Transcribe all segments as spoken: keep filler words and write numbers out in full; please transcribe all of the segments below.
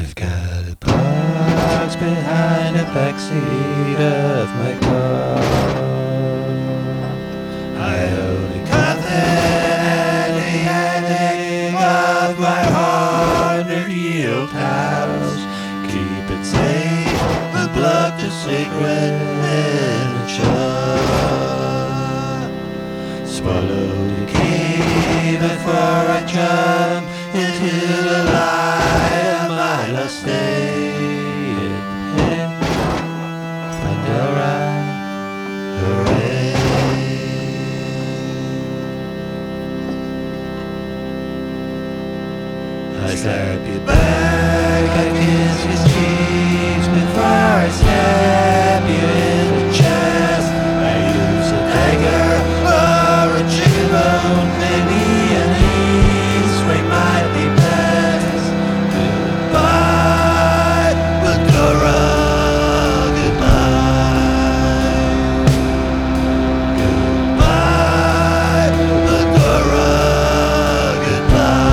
I've got a box behind the backseat of my car. I own a coffin and the ending of my hundred-year-old house. Keep it safe, the plug to secret in a jar. Swallow the key before I jump into the light of my last day. Hit Pandora, hooray. I slap you back, I kiss your cheeks before I stab you in the chest. I use a dagger or a chicken bone, maybe an east swing might be best. Goodbye, Pandora, goodbye. Goodbye, Pandora, goodbye.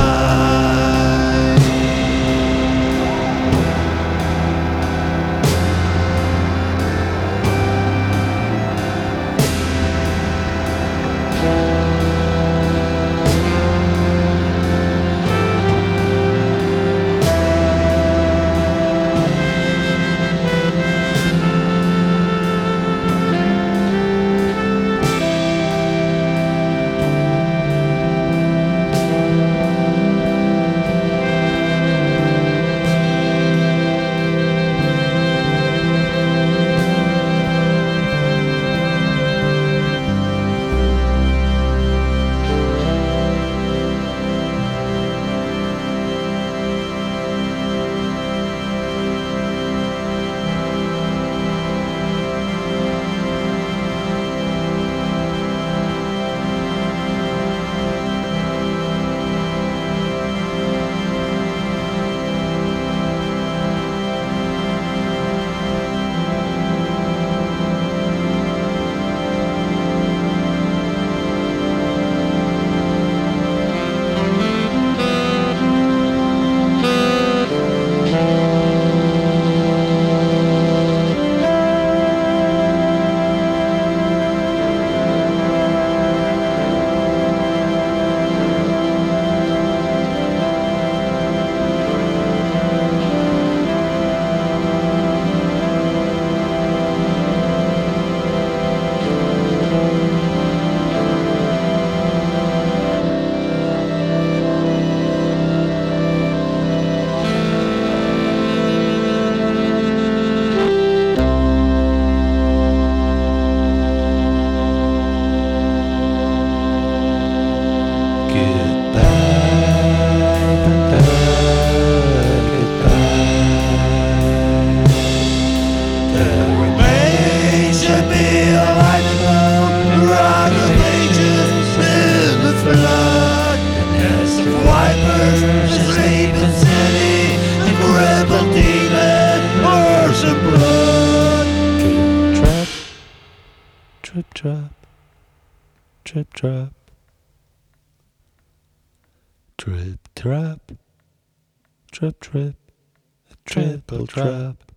Trip, trap, trip, trap, trip, trap, trip, trip, a triple trap.